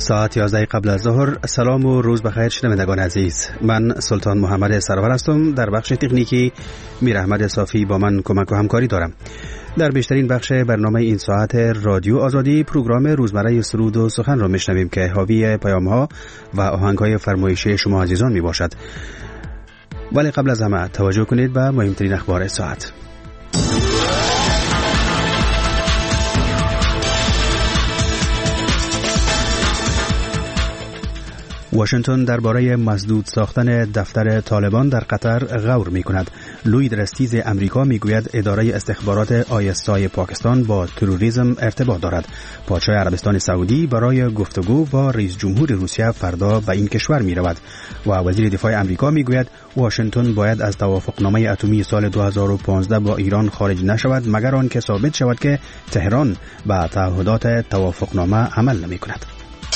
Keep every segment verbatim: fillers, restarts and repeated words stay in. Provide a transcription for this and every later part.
ساعت یازده قبل از ظهر. سلام و روز بخیر شنوندگان عزیز. من سلطان محمد سرور هستم. در بخش تکنیکی میر احمد صافی با من کمک و همکاری دارم. در بیشترین بخش برنامه این ساعت رادیو آزادی پروگرام روزمره سرود و سخن را میشنویم که حاوی پیام‌ها و آهنگ‌های فرمایشی شما عزیزان می باشد. ولی قبل از همه توجه کنید به مهمترین اخبار ساعت. واشنگتن درباره مسدود ساختن دفتر طالبان در قطر غور می‌کند. لوید رستیز امریکا میگوید اداره استخبارات آی اس آی پاکستان با تروریسم ارتباط دارد. پادشاه عربستان سعودی برای گفتگو با رئیس جمهور روسیه فردا به این کشور می‌رود و وزیر دفاع امریکا میگوید واشنگتن باید از توافقنامه اتمی سال دو هزار و پانزده با ایران خارج نشود مگر آنکه ثابت شود که تهران به تعهدات توافقنامه عمل نمی‌کند.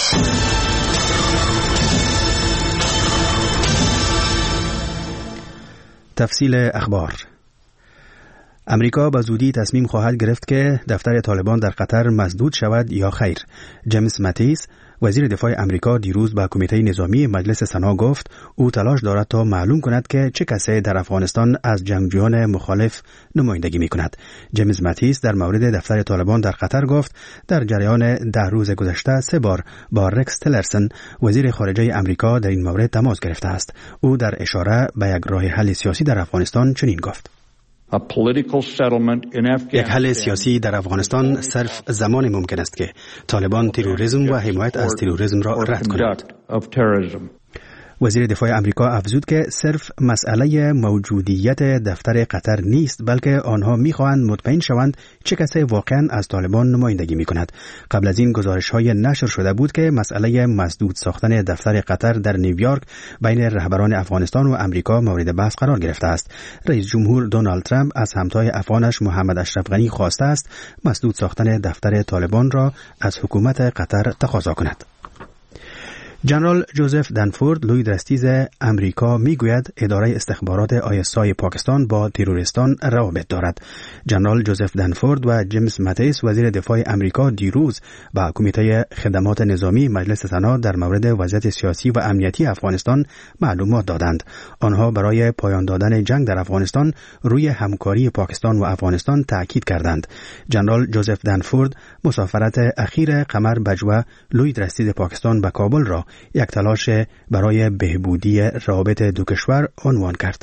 تفصیل اخبار. امریکا به زودی تصمیم خواهد گرفت که دفتر طالبان در قطر مسدود شود یا خیر. جیمز ماتیس وزیر دفاع امریکا دیروز به کمیته نظامی مجلس سنا گفت او تلاش دارد تا معلوم کند که چه کسی در افغانستان از جنگجویان مخالف نمایندگی می کند. جیمز ماتیس در مورد دفتر طالبان در قطر گفت در جریان ده روز گذشته سه بار با رکس تلرسن وزیر خارجه امریکا در این مورد تماس گرفته است. او در اشاره به یک راه حل سیاسی در افغانستان چنین گفت: یک حل سیاسی در افغانستان صرف زمان ممکن است که طالبان تروریسم و حمایت از تروریسم را رد کند. وزیر دفاع امریکا افزود که صرف مسئله موجودیت دفتر قطر نیست بلکه آنها می‌خواهند مطمئن شوند چه کسی واقعاً از طالبان نمایندگی می‌کند. قبل از این گزارش‌های نشر شده بود که مسئله مسدود ساختن دفتر قطر در نیویورک بین رهبران افغانستان و امریکا مورد بحث قرار گرفته است. رئیس جمهور دونالد ترامپ از همتای افغانش محمد اشرف غنی خواسته است مسدود ساختن دفتر طالبان را از حکومت قطر تقاضا کند. جنرال جوزف دنفورد لوید رستیز امریکا میگوید اداره استخبارات آی اس آی پاکستان با تروریستان روابط دارد. جنرال جوزف دنفورد و جیمز ماتیس وزیر دفاع امریکا دیروز با کمیته خدمات نظامی مجلس سنا در مورد وضعیت سیاسی و امنیتی افغانستان معلومات دادند. آنها برای پایان دادن جنگ در افغانستان روی همکاری پاکستان و افغانستان تاکید کردند. جنرال جوزف دنفورد مسافرت اخیر قمر بجوه لوید رستیز پاکستان به کابل را یک تلاش برای بهبودی روابط دو کشور عنوان کرد.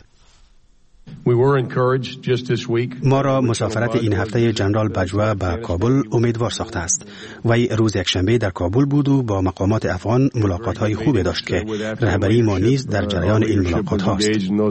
ما را مسافرت این هفته جنرال بجوه به کابل امیدوار ساخته است. وی روز یکشنبه در کابل بود و با مقامات افغان ملاقات‌های خوبی داشت که رهبری ما نیز در جریان این ملاقات هاست.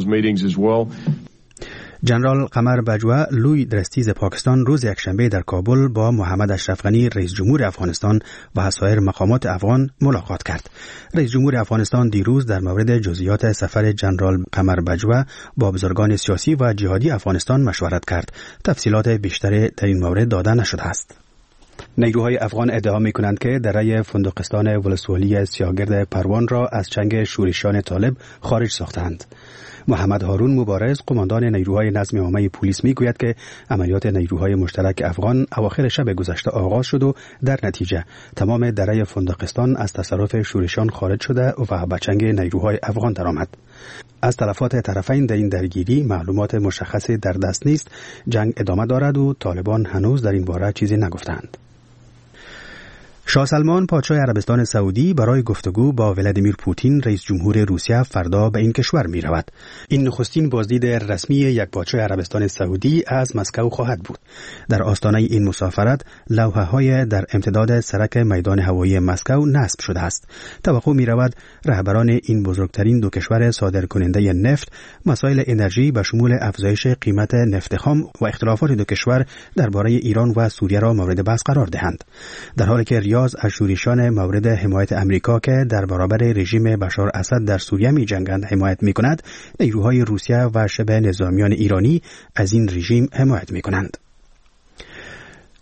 جنرال قمر بجوه لوید رستیز پاکستان روز یکشنبه در کابل با محمد اشرف غنی رئیس جمهور افغانستان و سایر مقامات افغان ملاقات کرد. رئیس جمهور افغانستان دیروز در مورد جزئیات سفر جنرال قمر بجوه با بزرگان سیاسی و جهادی افغانستان مشورت کرد. تفصیلات بیشتری در این مورد داده نشده است. نیروهای افغان ادعا می‌کنند که دره فندقستان ولسوالی سیاهگرد پروان را از چنگ شورشیان طالب خارج ساختند. محمد هارون مبارز قماندان نیروهای نظم عامه پلیس میگوید که عملیات نیروهای مشترک افغان اواخر شب گذشته آغاز شد و در نتیجه تمام دره فندقستان از تصرف شورشیان خارج شده و به چنگ نیروهای افغان درآمد. از تلفات طرفین در این درگیری معلومات مشخصی در دست نیست. جنگ ادامه دارد و طالبان هنوز در این باره چیزی نگفتند. شاه سلمان پادشاه عربستان سعودی برای گفتگو با ولادیمیر پوتین رئیس جمهور روسیه فردا به این کشور می رود. این نخستین بازدید رسمی یک پادشاه عربستان سعودی از مسکو خواهد بود. در آستانه این مسافرت لوحه های در امتداد سرک میدان هوایی مسکو نصب شده است. توقع می رود رهبران این بزرگترین دو کشور صادرکننده نفت مسائل انرژی به شمول افزایش قیمت نفت خام و اختلافات دو کشور درباره ایران و سوریه را مورد بحث قرار دهند. در حالی که ریاض از شورشیان مورد حمایت امریکا که در برابر رژیم بشار اسد در سوریه می جنگند حمایت می کند، نیروهای روسیه و شبه نظامیان ایرانی از این رژیم حمایت می کنند.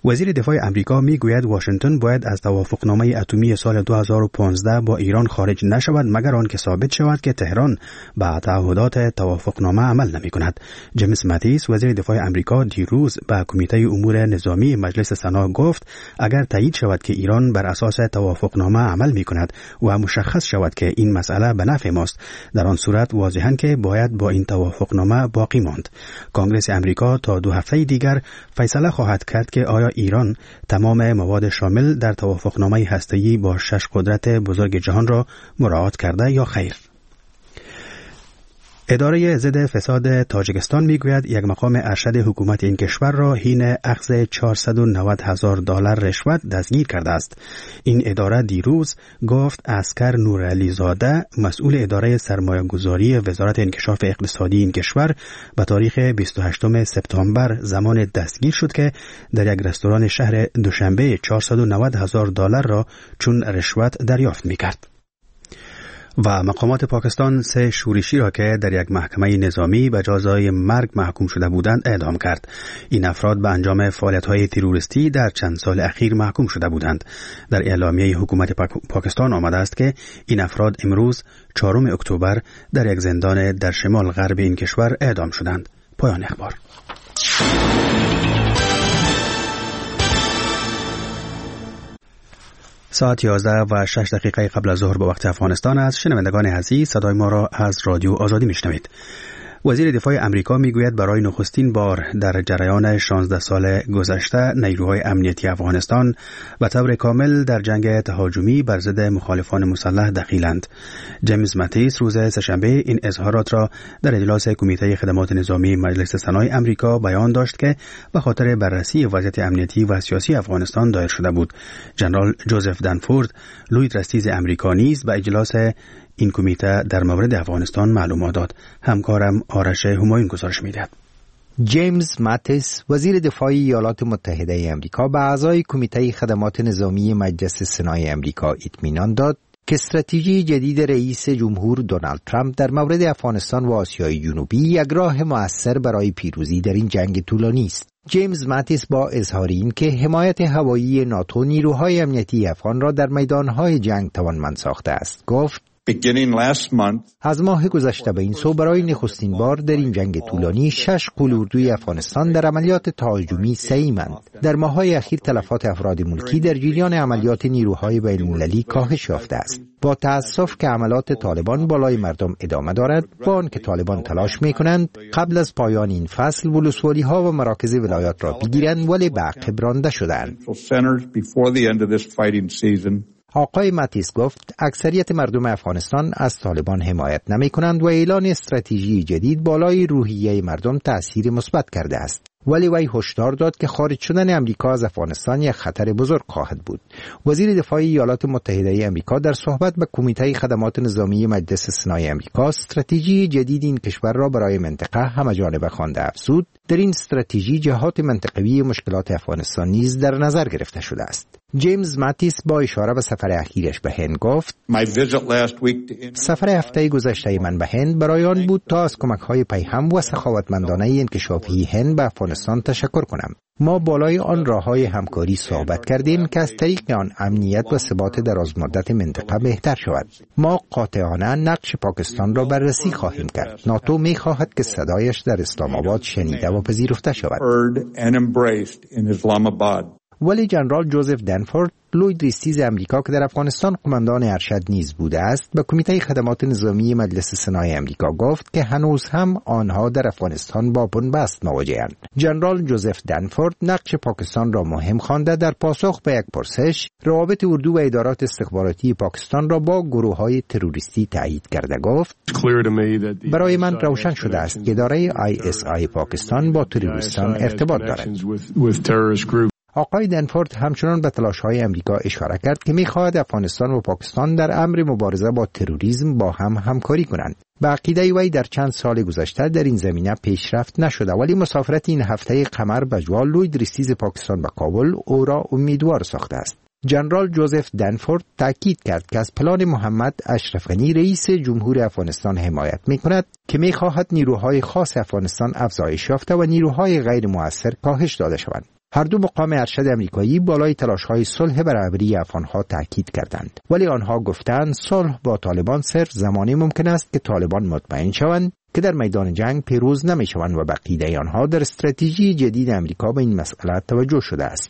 وزیر دفاع امریکا میگوید واشنگتن باید از توافقنامه اتمی سال دو هزار و پانزده با ایران خارج نشود مگر آنکه ثابت شود که تهران به تعهدات توافقنامه عمل نمی‌کند. جیمز ماتیس وزیر دفاع امریکا دیروز به کمیته امور نظامی مجلس سنا گفت اگر تایید شود که ایران بر اساس توافقنامه عمل می‌کند و مشخص شود که این مسئله به نفع ماست، در آن صورت واضحاً که باید با این توافقنامه باقی ماند. کنگره امریکا تا دو هفته دیگر فیصله خواهد کرد که آیا ایران تمام مواد شامل در توافقنامه هسته‌ای با شش قدرت بزرگ جهان را مراعات کرده یا خیر. اداره ضد فساد تاجیکستان میگوید یک مقام ارشد حکومت این کشور را حین اخذ چهارصد و نود هزار دلار رشوت دستگیر کرده است. این اداره دیروز گفت عسکر نورعلی زاده مسئول اداره سرمایه‌گذاری وزارت انکشاف اقتصادی این کشور به تاریخ بیست و هشتم سپتامبر زمان دستگیر شد که در یک رستوران شهر دوشنبه چهارصد و نود هزار دلار را چون رشوت دریافت میکرد. و مقامات پاکستان سه شورشی را که در یک محکمه نظامی به جزای مرگ محکوم شده بودند اعدام کرد. این افراد به انجام فعالیت‌های تروریستی در چند سال اخیر محکوم شده بودند. در اعلامیه حکومت پاکستان آمده است که این افراد امروز چهارم اکتبر در یک زندان در شمال غرب این کشور اعدام شدند. پایان اخبار. ساعت یازده و شش دقیقه قبل از ظهر به وقت افغانستان است. شنوندگان عزیز، صدای ما را از رادیو آزادی میشنوید. وزیر دفاع امریکا میگوید برای نخستین بار در جریان شانزده سال گذشته نیروهای امنیتی افغانستان به طور کامل در جنگ تهاجمی بر ضد مخالفان مسلح دخیلند. جیمز ماتیس روز سه‌شنبه این اظهارات را در اجلاس کمیته خدمات نظامی مجلس سنای امریکا بیان داشت که به خاطر بررسی وضعیت امنیتی و سیاسی افغانستان دایر شده بود. جنرال جوزف دنفورد لوی درستیز امریکا نیز به اجلاس این کمیته در مورد افغانستان معلومات داد. همکارم آرش همایون گزارش می‌دهد. جیمز ماتیس وزیر دفاع ایالات متحده آمریکا به اعضای کمیته خدمات نظامی مجلس سنای آمریکا اطمینان داد که استراتژی جدید رئیس جمهور دونالد ترامپ در مورد افغانستان و آسیای جنوبی یک راه مؤثر برای پیروزی در این جنگ طولانی است. جیمز ماتیس با اظهار این که حمایت هوایی ناتو نیروهای امنیتی افغان را در میدانهای جنگ توانمند ساخته است گفت از ماه گذشته به این سو برای نخستین بار در این جنگ طولانی شش قلوردوی افغانستان در عملیات تهاجمی سهیمند. در ماه‌های اخیر تلفات افراد ملکی در جریان عملیات نیروهای بین‌المللی کاهش یافته است. با تأسف که عملیات طالبان بالای مردم ادامه دارد، با آنکه طالبان تلاش می‌کنند قبل از پایان این فصل ولسوالی‌ها و مراکز ولایات را بگیرند، ولی به عقب رانده شدند. آقای ماتیس گفت اکثریت مردم افغانستان از طالبان حمایت نمی کنند و اعلان استراتژی جدید بالای روحیه مردم تأثیر مثبت کرده است. ولی وی هشدار داد که خارج شدن امریکا از افغانستان یک خطر بزرگ خواهد بود. وزیر دفاع ایالات متحده آمریکا در صحبت به کمیته خدمات نظامی مجلس سنای آمریکا استراتژی جدید این کشور را برای منطقه همه‌جانبه خوانده افزود. در این استراتژی جهات منطقوی مشکلات افغانستان نیز در نظر گرفته شده است. جیمز ماتیس با اشاره به سفر اخیرش به هند گفت سفر هفته گذشته من به هند برای آن بود تا از کمک‌های پیهم و سخاوتمندانه انکشافی هند به افغانستان تشکر کنم. ما بالای آن راه‌های همکاری صحبت کردیم که از طریق آن امنیت و ثبات درازمدت منطقه بهتر شود. ما قاطعانه نقش پاکستان را بررسی خواهیم کرد. ناتو می‌خواهد که صدایش در اسلام آباد شنیده و پذیرفته شود. ولی جنرال جوزف دنفورد لوی درستیز امریکا که در افغانستان قماندان ارشد نیز بوده است به کمیته خدمات نظامی مجلس سنای امریکا گفت که هنوز هم آنها در افغانستان با بنبست مواجه‌اند. جنرال جوزف دنفورد نقش پاکستان را مهم خوانده در پاسخ به یک پرسش روابط اردو و ادارات استخباراتی پاکستان را با گروه‌های تروریستی تایید کرده گفت برای من روشن شده است که اداره آی اس آی پاکستان با تروریستان ارتباط دارد. آقای دنفورد همچنان به تلاش‌های امریکا اشاره کرد که می‌خواهد افغانستان و پاکستان در امر مبارزه با تروریسم با هم همکاری کنند. به عقیده وی در چند سال گذشته در این زمینه پیشرفت نشده، ولی مسافرت این هفته قمر بجوا لوی درستیز پاکستان به کابل او را امیدوار ساخته است. جنرال جوزف دنفورد تاکید کرد که از پلان محمد اشرف غنی رئیس جمهور افغانستان حمایت می‌کند که می‌خواهد نیروهای خاص افغانستان افزایش یافته و نیروهای غیر مؤثر کاهش داده شوند. هر دو مقام ارشد امریکایی بالای تلاش‌های صلح برابری افغان‌ها تاکید کردند، ولی آنها گفتند صلح با طالبان صرف زمانی ممکن است که طالبان مطمئن شوند که در میدان جنگ پیروز نمی‌شوند و بقیده آنها در استراتژی جدید امریکا به این مسئله توجه شده است.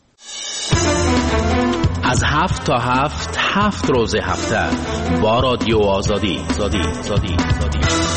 از هفت تا هفت هفت روز هفته با رادیو آزادی زادی زادی زادی.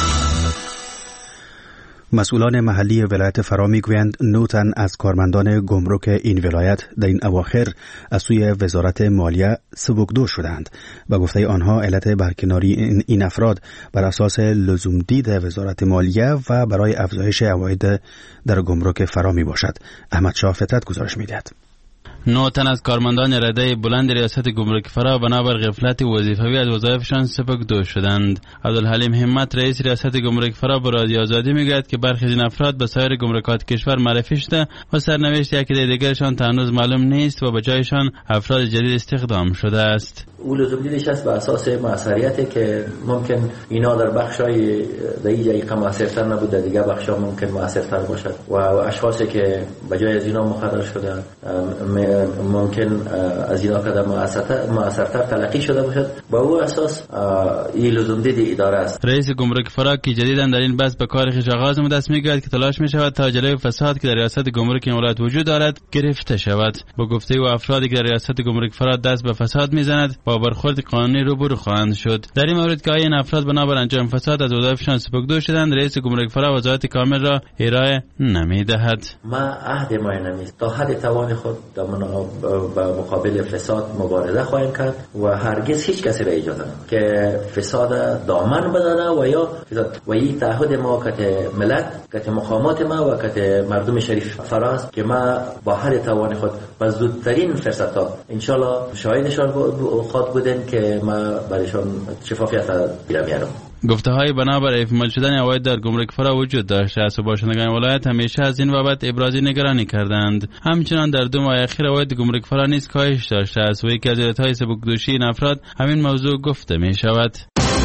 مسئولان محلی ولایت فرا میگویند نه تن از کارمندان گمرک این ولایت در این اواخر از سوی وزارت مالیه سبکدوش شدند. به گفته آنها علت برکناری این, این افراد بر اساس لزوم دید وزارت مالیه و برای افزایش عواید در گمرک فرا می باشد. احمد شاه فطرت گزارش می‌دهد. نه تن از کارمندان رده بلند ریاست گمرک فرا بنابر غفلت وظیفوی از وظایفشان سبکدوش شدند. عبدالحلیم همت رئیس ریاست گمرک فرا به رادیو آزادی میگوید که برخی از این افراد به سایر گمرکات کشور معرفی شده و سرنوشت یکی دیگرشان تا هنوز معلوم نیست و به جایشان افراد جدید استخدام شده است. او لزوم دیدش است به اساس معصریتی که ممکن اینا در بخشای در این جایی موثرتر نبود، در دیگه بخشا ممکن موثرتر باشد و اشخاصی که به جای از اینا مخرج شدن ممکن از اینا قدم موثرتر تلقی شده باشد. با او اساس این لزوم دید اداره است. رئیس گمرک فرا که جدیداً در این بحث به کار خویش آغاز نموده است میگوید که تلاش می شود تا جلوی فساد که در ریاست گمرک این ولایت وجود دارد گرفته شود. با گفته او افرادی که در ریاست گمرک فرا دست به فساد میزند با برخورد قانونی روبرو خواهند شد. در این مورد که این افراد بنابر انجام فساد از وظایفشان سبکدوش شدند، رئیس گمرک فرا وضاحت کامل را ارائه نمیدهد. ما عهد ما نمیست تا حد توان خود در به مقابل فساد مبارزه خواهیم کرد و هرگز هیچ کسی را اجازه نمیدیم که فساد دامن بزنه و یا فساد و این تعهد ما که ملت که مقامات ما و که مردم شریف فراست که ما با هر توان خود با زودترین فرصت‌ها ان شاء الله شاهدشان خود بودیم که ما برایشان شفافیت را میارم. گفته های بنابر اعمال شدن عواید در گمرک فرا وجود داشته است و باشندگان ولایت همیشه از این بابت ابراز نگرانی کردند. همچنان در دو ماه اخیر عواید گمرک فرا نیز کاهش داشته است و یکی از علتهای سبکدوشی این افراد همین موضوع گفته می شود.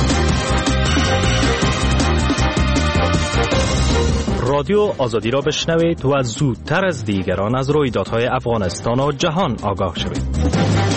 رادیو آزادی را بشنوید و زودتر از دیگران از رویدادهای افغانستان و جهان آگاه شوید.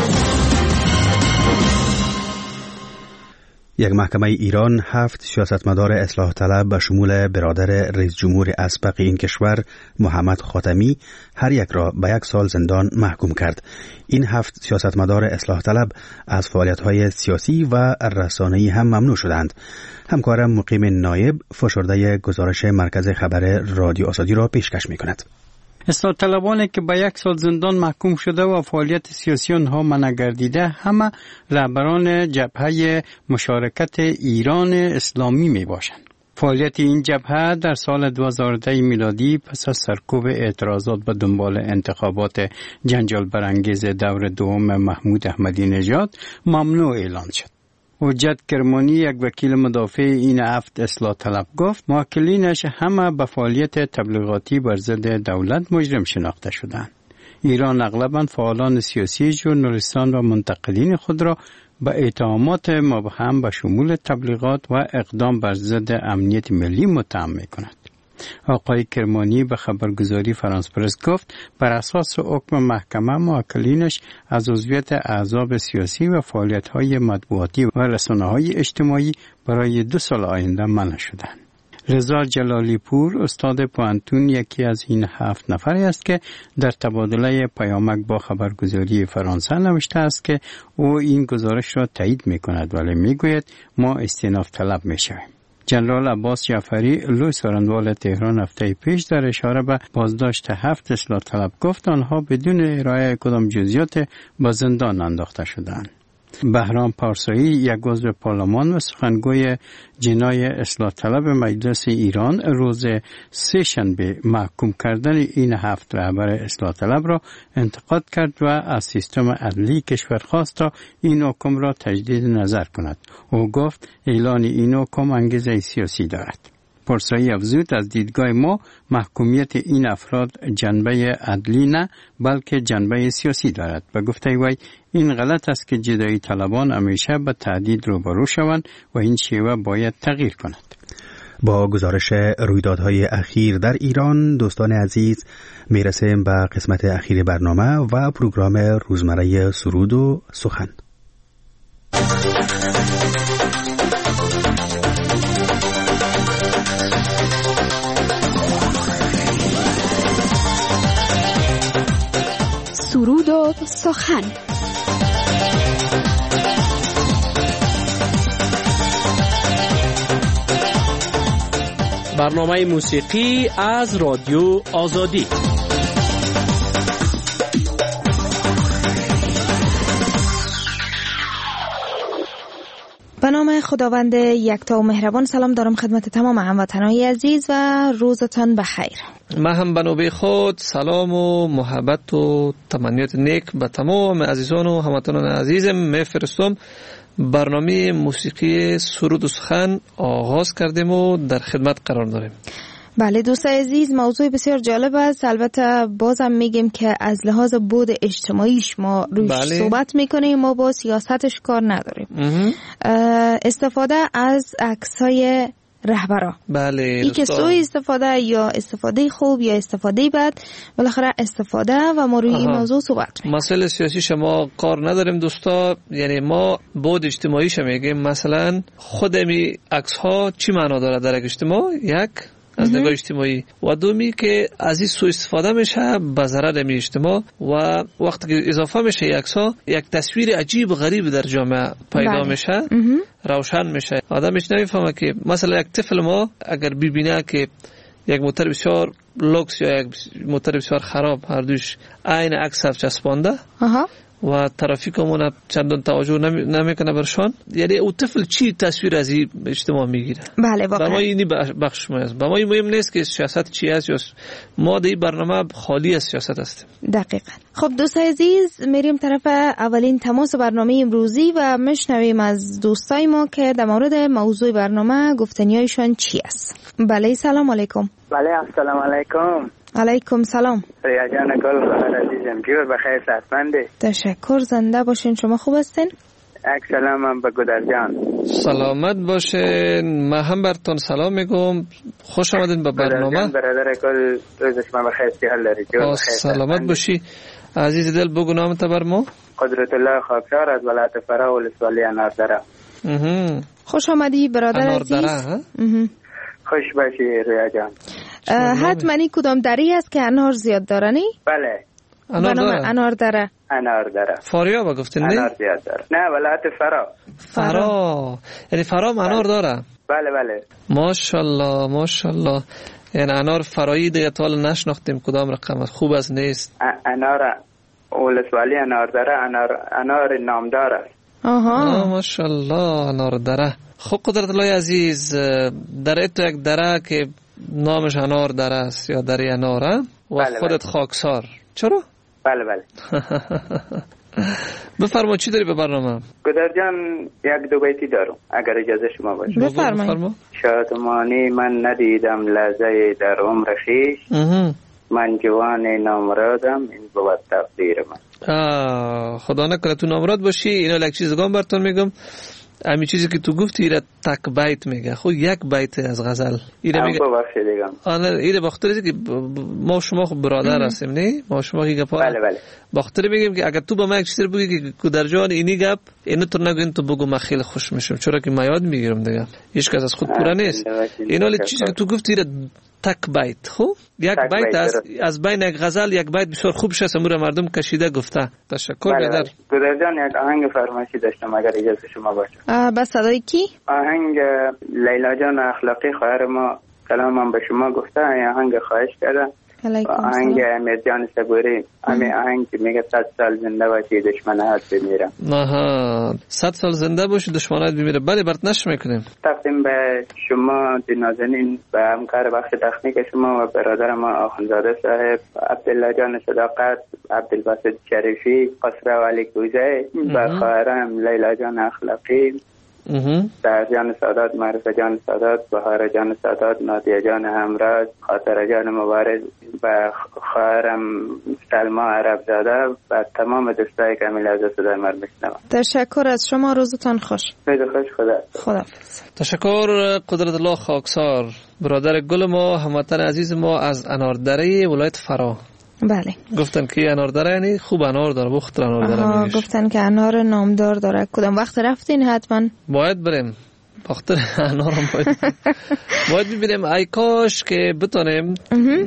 یک محکمه ایران هفت سیاستمدار اصلاح طلب به شمول برادر رئیس جمهور اسبق این کشور محمد خاتمی هر یک را به یک سال زندان محکوم کرد. این هفت سیاستمدار اصلاح طلب از فعالیت‌های سیاسی و رسانه‌ای هم ممنوع شدند. همکارم مقیم نایب فشرده گزارش مرکز خبر رادیو آزادی را پیشکش می‌کند. اصلاح طلبانی که به یک سال زندان محکوم شده و فعالیت سیاسی آنها منع گردیده همه رهبران جبهه مشارکت ایران اسلامی می باشند. فعالیت این جبهه در سال دو هزار و ده میلادی پس از سرکوب اعتراضات به دنبال انتخابات جنجال برانگیز دور دوم محمود احمدی نژاد ممنوع اعلان شد. حجت کرمانی یک وکیل مدافع این هفت اصلاح طلب گفت موکلینش همه به فعالیت تبلیغاتی بر ضد دولت مجرم شناخته شدند. ایران اغلباً فعالان سیاسی، ژورنالیستان و منتقدین خود را به اتهامات مبهم به شمول تبلیغات و اقدام بر ضد امنیت ملی متهم می‌کند. آقای کرمانی به خبرگزاری فرانس پرس گفت بر اساس حکم محکمه موکلینش از عضویت احزاب سیاسی و فعالیت‌های مطبوعاتی و رسانه‌های اجتماعی برای دو سال آینده منع شدند. رضا جلالی پور استاد پوانتون یکی از این هفت نفری است که در تبادله پیامک با خبرگزاری فرانسه نوشته است که او این گزارش را تایید می‌کند ولی می‌گوید ما استئناف طلب می‌شویم. جنرال عباس جعفری لوی سارنوال تهران هفته پیش در اشاره به بازداشت هفت اصلاح طلب گفت آنها بدون ارائه کدام جزئیات به زندان انداخته شدند. بهرام پارسایی یک عضو پارلمان و سخنگوی جنای اصلاح طلب مجلس ایران روز سه شنبه محکوم کردن این هفت رهبر اصلاح طلب را انتقاد کرد و از سیستم عدلی کشور خواست تا این حکم را تجدید نظر کند. او گفت اعلان این حکم انگیزه سیاسی دارد. پارسایی افزود از دیدگاه ما محکومیت این افراد جنبه عدلی نه بلکه جنبه سیاسی دارد. به گفته وی این غلط است که جدایی طلبان همیشه به تهدید روبرو شوند و این شیوه باید تغییر کند. با گزارش رویدادهای اخیر در ایران دوستان عزیز میرسیم به قسمت اخیر برنامه و پروگرام روزمره سرود و سخن. سرود و سخن. برنامه موسیقی از رادیو آزادی. به نام خداوند یکتا و مهربان سلام دارم خدمت تمام هموطنان عزیز و روزتان بخیر. من هم به نوبه خود سلام و محبت و تمنیات نیک به تمام عزیزان و هموطنان عزیزم میفرستم. برنامه موسیقی سرود و سخن آغاز کردیم و در خدمت قرار داریم. بله دوست عزیز، موضوع بسیار جالب است. البته بازم میگیم که از لحاظ بود اجتماعیش ما روش بله. صحبت میکنیم، ما با سیاستش کار نداریم. استفاده از عکسای رهبرا، بله، ای که سوء استفاده یا استفاده خوب یا استفاده بد، بالاخره استفاده و ما روی این موضوع صحبت میکنیم. مسئله سیاسی شما کار نداریم دوستا، یعنی ما بود اجتماعیش میگیم. مثلا خود می عکس ها چی معنا داره در اجتماع؟ یک از نگاه اجتماعی و دومی که از این سوء استفاده میشه به ضرر می اجتماع و وقتی که اضافه میشه یک ها یک تصویر عجیب و غریب در جامعه پیدا بله. میشه روشن میشه. آدمش نمیفهمه که مثلا یک طفل ما اگر ببینه که یک موتور بسیار لوکس یا یک موتور بسیار خراب هر دوش عین عکس چسبانده و ترافیکمون چندان توجه نمیکنه برشان، یعنی او طفل چی تصویر از این اجتماع میگیره؟ بله واقعا. با ما اینی بخش ما است. با ما این مهم نیست که سیاست چی است، یا ما در این برنامه خالی از سیاست هستیم. دقیقاً. خب دوست عزیز، میریم طرف اولین تماس برنامه امروزی و میشنویم از دوستای ما که در مورد موضوع برنامه گفتنیایشان چی است. بله سلام علیکم. بله السلام علیکم. علیکم سلام. ریا جان گل بخیر عزیزم، جور بخیر صحتمنده. تشکر، زنده باشین. شما خوب هستین؟ یک سلامم به گودر جان. سلامت باشین. من هم برتون سلام میگم. خوش آمدین به برنامه. برادر گل روز شما بخیر، صحت داری، جور بخیر. سلامت باشی عزیز دل. بگو نامت بر ما. قدرت الله خاکسار از ولایت فرا ولسوالی اناردره. خوش آمدی برادر عزیز. خوش باشی ریا جان. حتما کدام دری است که انار زیاد دارنی؟ بله. انار داره. انار داره. انار داره. فاریاب گفتین نه؟ انار زیاد داره. نه ولایت فرا. فرا. یعنی فرا انار داره. بله بله. ماشاءالله ماشاءالله. یعنی انار فرایی دیگه تا حالا نشناختیم کدام رقم خوب از نیست. انار ولسوالی انار داره، انار انار نامدار است. آها. ماشاءالله انار داره. خب قدرت الله عزیز، در تو یک دره که نامش انار دره است یا دره اناره و بله خودت بله. خاکسار. چرا؟ بله بله. بفرما چی داری به برنامه؟ گدر جان یک دو بیتی دارم اگر اجازه شما باشه. بفرمایید. شادمانی من ندیدم لحظه در عمر خویش، من جوان نامرادم این بود تقدیر من. خدا نکنه تو نامراد باشی. اینا یک چیز دیگه براتون میگم. همین چیزی که تو گفتی ایره تک بیت میگه. خب یک بیت از غزل ایره میگه. آره ایره بخاطر که ما شما خب برادر هستیم نه؟ ما شما که گپ. بله بله. بخاطر میگیم که اگر تو با من یک چیزی بگی که در جان اینی گپ اینو تو نگین تو بگو من خیلی خوش میشم، چرا که من یاد میگیرم دیگه. هیچ کس از خود پورا نیست. اینا لی چیزی که تو گفتی ایره تک بیت. خب یک بیت از از بین یک غزل یک بیت بسیار خوب شست امور مردم کشیده گفته. تشکر بدر. گدر جان یک آهنگ فرمایشی داشتم اگر اجازه شما باشه. بس صدای کی؟ آهنگ لیلا جان اخلاقی خواهر ما سلامم به شما گفته. آهنگ خواهش کردم. آهنگ امیر جان صبوری، همین آهنگ که میگه صد سال زنده باشی دشمنات بمیره. آها صد سال زنده باشی دشمنات بمیره. بله برات نش میکنیم. تقدیم به شما نازنین، به همکار بخش تکنیک شما و برادر ما آخوندزاده صاحب، عبدالله جان صداقت، عبدالباسط شریفی، قصر و علی کوزه، و خواهرم لیلا جان اخلاقی در جان سادات، معرفه جان سادات، بهار جان سادات، نادیه جان همراز، خاطر جان مبارز و خواهرم سلما عرب زاده و تمام دوستای که میلاد صدای من میشنوند. تشکر از شما، روزتان خوش. خیلی خوش، خدا خداحافظ. تشکر قدرت الله خاکسار، برادر گل ما، هموطن عزیز ما از اناردره ولایت فرا. بله. گفتن که اناردره یعنی خوب انار داره، بخت اناردره میگه. گفتن که انار نامدار داره. کدام وقت رفتین؟ حتما باید بریم. وقت انار هم باید باید ببینیم. ای کاش که بتونیم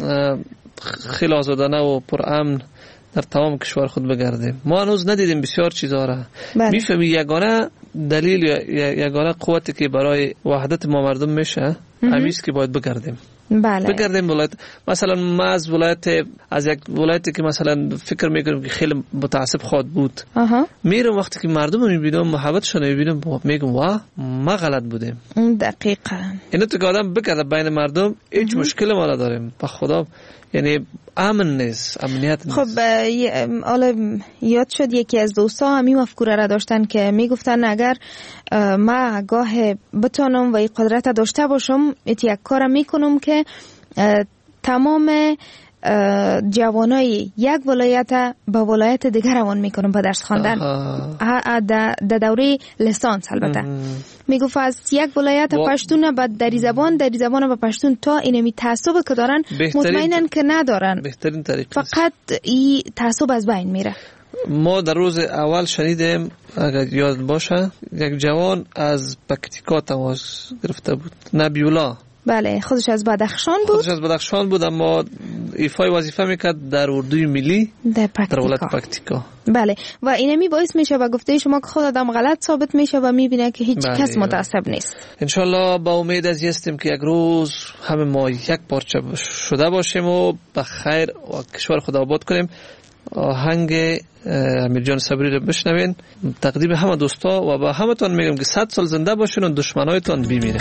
خیلی آزادانه و پر امن در تمام کشور خود بگردیم. ما هنوز ندیدیم بسیار چیزا را. میفهمی یگانه دلیل یا یگانه قوتی که برای وحدت ما مردم میشه همیست که باید بگردیم. بله. بگردیم ولایت، مثلا ما از ولایت از یک ولایتی که مثلا فکر میکنیم که خیلی متعصب خود بود، میرم وقتی که مردم میبینم محبتشون میبینم میگم واه ما غلط بودیم. دقیقاً اینو تو که آدم بگرده بین مردم هیچ مشکل ما نداریم. به خدا یعنی امن نیست، امنیت نیست. خب حالا یاد شد یکی از دوستا همین مفکوره را داشتن که میگفتن اگر ما گاه بتونم و این قدرت داشته باشم یک کار میکنم که تمام جوانای یک ولایت به ولایت دیگر روان میکنم به درس خواندن در دوره لیسانس. البته میگفت از یک ولایت پشتون به دری زبان، دری زبان به پشتون، تا اینمی تعصب که دارن مطمئنن که ندارن، بهترین طریق فقط این تعصب از بین میره. ما در روز اول شنیدیم اگر یاد باشه یک جوان از پکتیکا تماس گرفته بود، نبیولا. بله، خودش از بدخشان بود. خودش از بدخشان بود اما ایفای وظیفه میکرد در اردوی ملی در, در ولایت پکتیکا. بله، و اینمی باعث میشه و گفته شما که خود آدم غلط ثابت میشه و میبینه که هیچ بله. کس متعصب نیست. انشالله با امید از هستیم که یک روز همه ما یک پارچه شده باشیم و به خیر و کشور خود آباد کنیم. آهنگ امیر جان صبری رو بشنوین، تقدیم همه دوستا و با همه تان میگم که صد سال زنده باشین و دشمنایتان بمیره.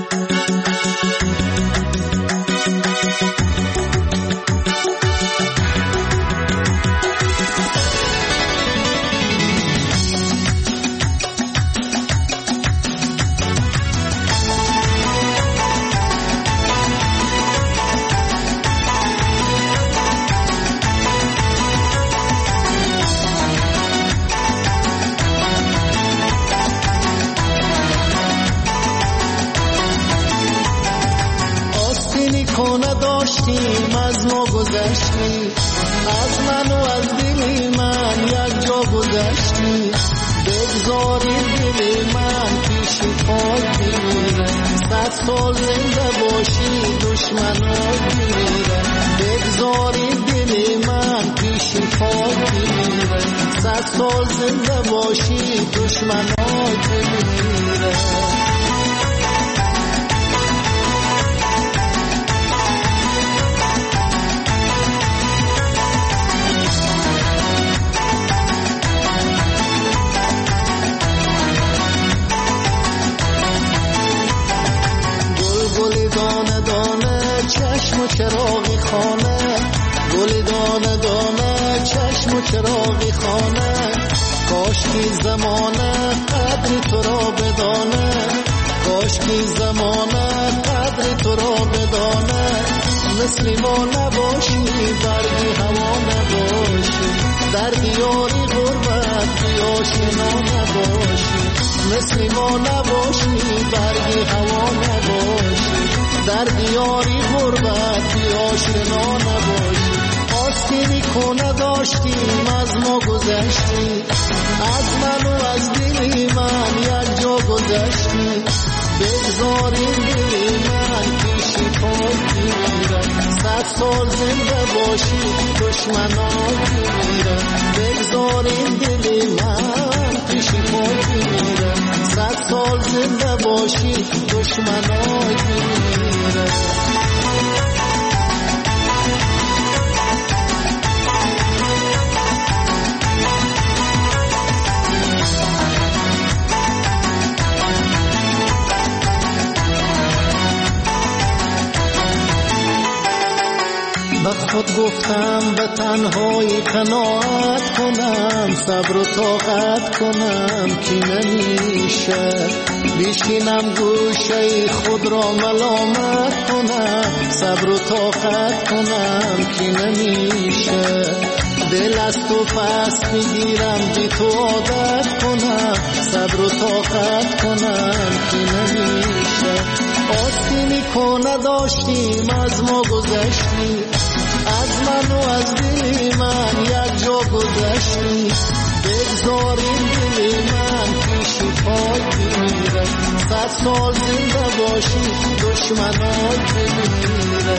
از ما گذشتی، از من و از دلی من یک جا گذشتی، بگذاری دلی من پیشی پاک میمیره، صد سال زنده باشی دشمنات میمیره، بگذاری دلی من پیشی پاک میمیره، صد سال زنده باشی دشمنات میمیره. چشم و چراغی خانه، گل دانه دانه چشم و چراغی خانه، کاش کی زمانه قدر تو را بدانه، کاش کی زمانه قدر تو را بدانه، مثل ما نباشی برگی هوا نباشی، در دیاری غربت بیاشنا نباشی، مثل ما نباشی برگی هوا نباشی، در دیاری غربت بیاشنا نباشی، آستینی کنه داشتیم از ما گذشتی، از من و از دلی من یک جا گذشتی، بگذاری دلی من پیشی پاک میمیرم، صد سال زنده باشی دشمنات میمیرم، بگذاری دلی من پیشی پاک میمیرم، صد سال زنده باشی دشمنات میمیرم. خود گفتم به تنهایی قناعت کنم، صبر و طاقت کنم که نمیشه، بشینم گوشه خود را ملامت کنم، صبر و طاقت کنم که نمیشه، دل از تو پس میگیرم بی تو عادت کنم، صبر و طاقت کنم که نمیشه، آستینی که نداشتیم از ما گذشتی، از من و از دل من یک جا گذشتی، بگذاریم دل من پیشی پای بمیره، صد سال زنده باشی دشمنات بمیره.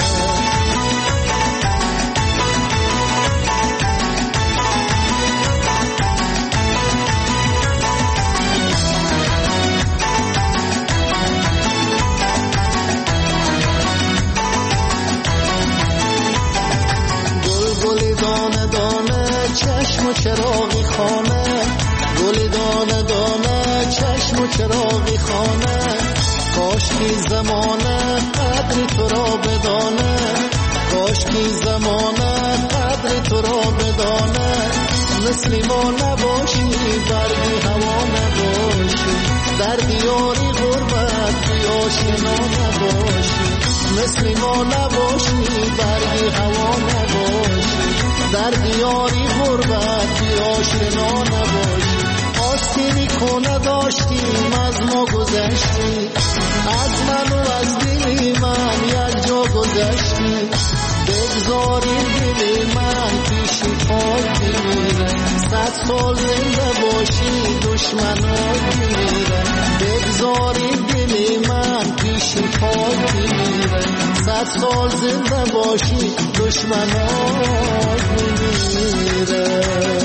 دانه دانه چشم و چراغی خانه، گل دانه دانه چشم و چراغی خانه، کاش کی زمانه قدر تو را بدانه، کاش کی زمانه قدر تو را بدانه، مثل ما نباشی برگی هوا نباشی، در دیاری غربت بی آشنا نباشی، مثل ما نباشی برگی هوا نباشی، در دیاری غربت بی آشنا نباشی، آستینی که نداشتیم از ما گذشتی، از من و از دل من یک جا گذشتی، بگذاریم دل من پیشی پای بمیره، صد سال زنده باشی دشمنات بمیره، بگذاریم دل من پیشی پای بمیره، صد سال زنده باشی دشمنات بمیره.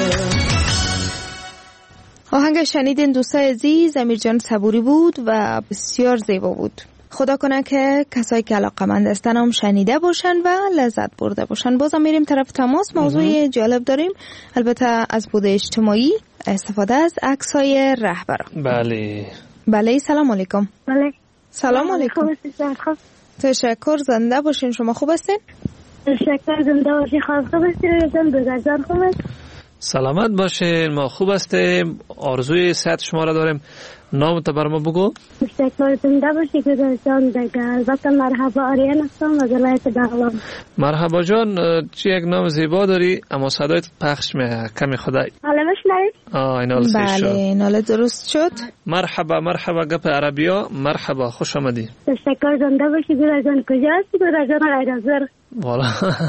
آهنگ شنیدین دوستای عزیز، امیر جان صبوری بود و بسیار زیبا بود. خدا کنه که کسایی که علاقه‌مند هستن هم شنیده باشن و لذت برده باشن. بازم میریم طرف تماس. موضوع جالب داریم، البته از بود اجتماعی، استفاده از عکس‌های رهبران. بله بله. سلام علیکم. بله سلام علیکم. خوب. تشکر. زنده باشین. شما خوب هستین؟ تشکر. زنده باشین. خوب هستین؟ بگذار خوب است. سلامت باشین. ما خوب هستیم. آرزوی صحت شما را داریم. نام تو بر ما بگو. تشکر. زنده باشی که جان دیگه. البته مرحبا آریان هستم و ولایت بغلان. مرحبا جان. چی یک نام زیبا داری اما صدایت پخش میه کمی خدای. حالا بشنوید. آه این حال صحیح شد. بله این حال درست شد. مرحبا مرحبا گپ عربیا. مرحبا خوش آمدی. تشکر. زنده باشی گل جان. کجا هستی گل جان؟ غیر حاضر. والا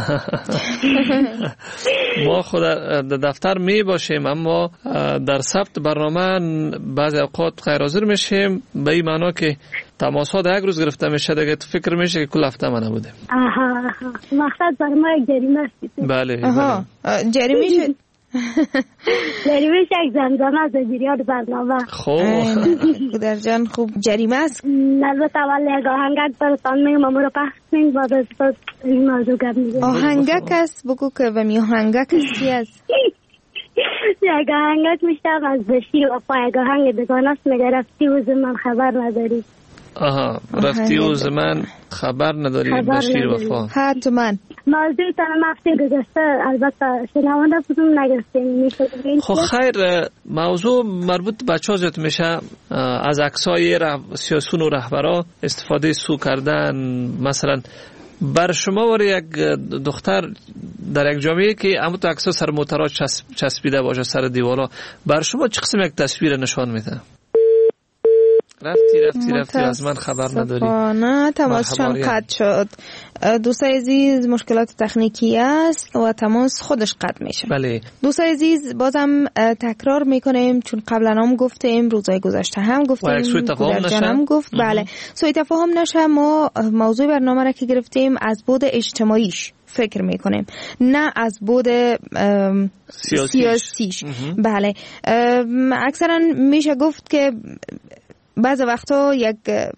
ما خود در دفتر می باشیم اما در ثبت برنامه بعضی اوقات غیر حاضر میشیم، به این معنا که تماسات یک روز گرفته میشه دیگه تو فکر میشه که کل هفته ما نبودیم. آها آها مقصد بر ما یک جریمه است. بله آها جریمه شد. جریمه یک زمزمه از جریان برنامه. خوب در جان خوب جریمه است. البته اول یک آهنگک براتون میگم اما رو پخش میگم بعد از این موضوع گپ میزنیم. آهنگک است بگو که و می آهنگک است چی است؟ یک آهنگک میشتم از بشیر وفا، یک آهنگ دگان است میگه رفتی و زمان خبر نداری. آها رفتی و زمان خبر نداری بشیر وفا. حتما موضوع تنم هفته گذشته البته شنوانده بودم نگرفتیم. خب خیر موضوع مربوط به چه زیاد میشه؟ از عکسای سیاسیون و رهبرا استفاده سو کردن. مثلا بر شما ولی یک دختر در یک جامعه که اما تو عکس‌ها سر موترها چسبیده باشه سر دیوالا، بر شما چه قسم یک تصویر نشان میده؟ رفتی رفتی رفتی از من خبر نداری. نه تماسشان قطع شد. دوستای عزیز مشکلات تکنیکی است و تماس خودش قطع میشه. بله دوستای عزیز بازم تکرار میکنیم چون قبلا هم گفتیم، روزای گذشته هم گفتیم، سوء تفاهم نشه هم گفت. بله سوء تفاهم نشه. ما موضوع برنامه را که گرفتیم از بود اجتماعیش فکر میکنیم نه از بود سیاسیش, سیاسیش. بله اکثرا میشه گفت که بعض وقتا یک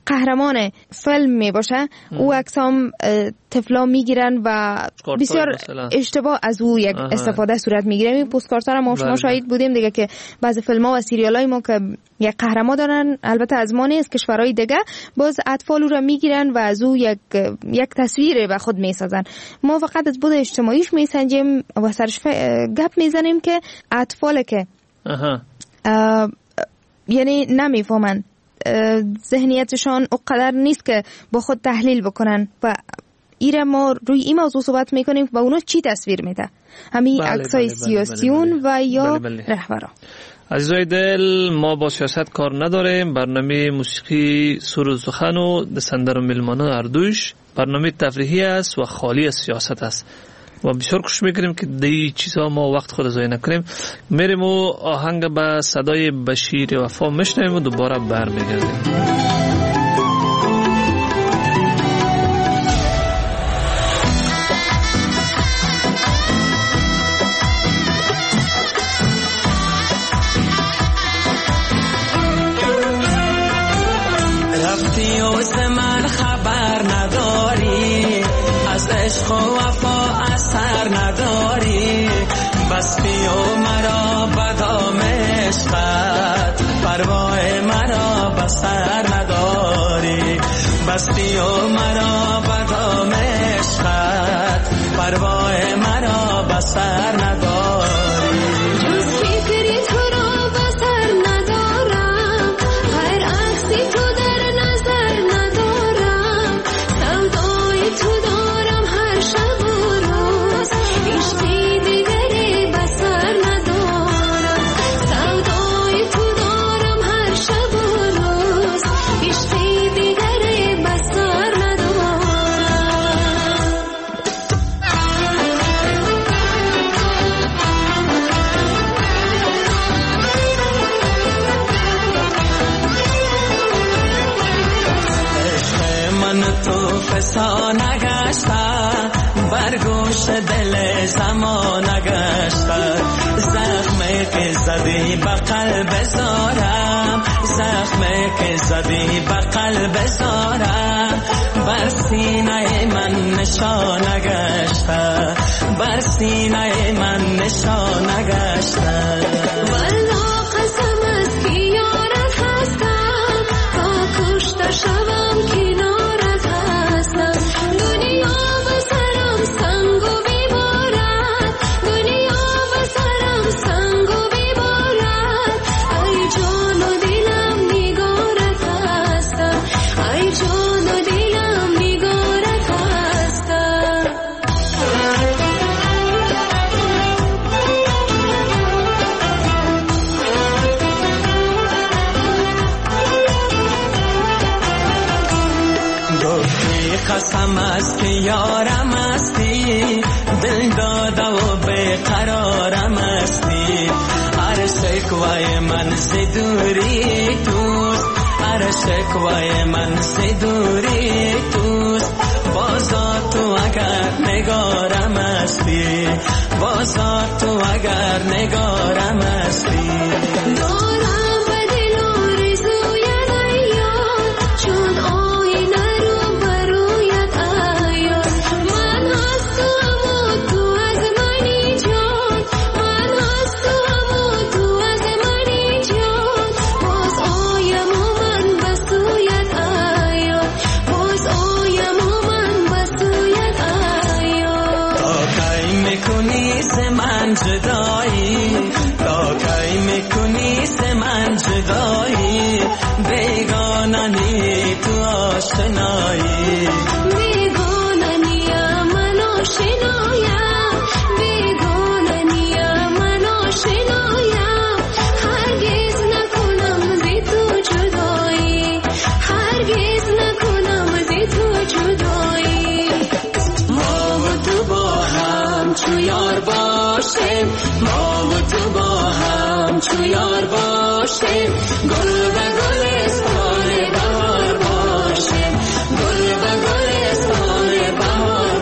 قهرمان فیلم می باشه او عکس هم طفلا میگیرن و بسیار اشتباه از او یک آه. استفاده صورت میگیره. این پستکارت ها ما شما شاهد بودیم دیگه که بعضی فیلم ها و سریال های ما که یک قهرمان دارن، البته از ما نیست، کشورهای دیگه باز اطفال رو میگیرن و از او یک یک تصویر به خود میسازن. ما فقط از بود اجتماعیش میسنجیم و سرش گپ میزنیم که اطفال که یعنی نمیفهمن، ذهنیتشان اونقدر نیست که با خود تحلیل بکنن و ایره ما روی این موضوع صحبت میکنیم و اونا چی تصویر میده، همین عکسای سیاسیون و یا رهبران. عزیزای دل، ما با سیاست کار نداریم. برنامه موسیقی سور و سخن و دسندر و ملمانه اردوش برنامه تفریحی است و خالی از سیاست است و بسیار خوش میکنیم که دی چیزها ما وقت خود ضایع نکنیم. میریم و آهنگ به صدای بشیر وفا میشنویم و دوباره برمیگردیم. رفتی و من خبر نداری، از عشق و وفا اثر نداری، بستی و مرا بدام عشقت، پروای مرا بسر نداری، بستی و مرا بدام عشقت، پروای مرا بسر نداری. فسا نگشتا برگوش دل زمان نگشتا، زخمی که زدی به قلب زارم، زخمی که زدی به قلب زارم، بر سینه من نشان نگشتا، بر سینه من نشان نگشتا. والله قسم است که یارت هستم تا کشته شوم کنارت هستم. دنیا به سرم سنگ و بیبارد، دنیا به سرم سنگ و بیبارد، ای جان و دلم نگارت هستم، ای جان و دلم نگارت هستم. قسم است که یارم استی، دل داده و بیقرارم استی، هر شکوای من زدوری توست، هر شکوای من زدوری توست، بازا تو اگر نگارم استی، بازا تو اگر نگارم استی. جدایی تا کی میکنی ز من جدایی، بیگانانی تو آشنایی، بیگانانی من آشنایم، بیگانانی من آشنایم، هرگز نکنم زی تو جدایی، هرگز نکنم زی تو جدایی. ما و تو با هم چو یار باشیم، ما و تو با هم چو یار باشیم، گل به گلستان بهار باشیم، گل به گلستان بهار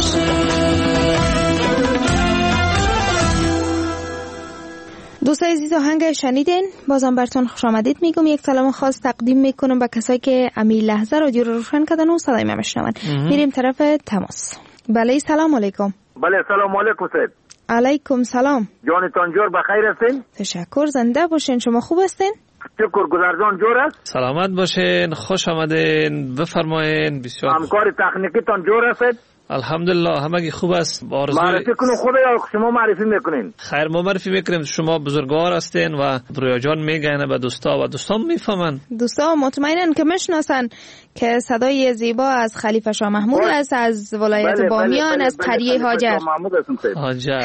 باشیم. دوستان عزیز عزیز آهنگ شنیدین. بازم براتون خوش آمدید میگم. یک سلام خاص تقدیم میکنم به کسایی که امی لحظه رادیو رو روشن کردن و صدای ما میشنون. میریم طرف تماس. بله سلام علیکم. بله سلام علیکم سید. علیکم سلام. جانتان جور بخیر هستین؟ تشکر، زنده باشین. شما خوب هستین؟ شکر. گذرجان جور است؟ سلامت باشین، خوش آمدین، بفرمایین. بسیار همکار تکنیکی تان جور است؟ الحمدلله همگی خوب است. معرفی کنیم خود یا شما معرفی میکنین؟ خیر ما معرفی میکنیم. شما بزرگوار هستین و رویا جان میگن به دوستا و دوستان میفهمن. دوستا مطمئنن که میشناسن که صدای زیبا از خلیفه شاه محمود است، از ولایت بله بامیان، بله بله از قریه بله هاجر. هاجر.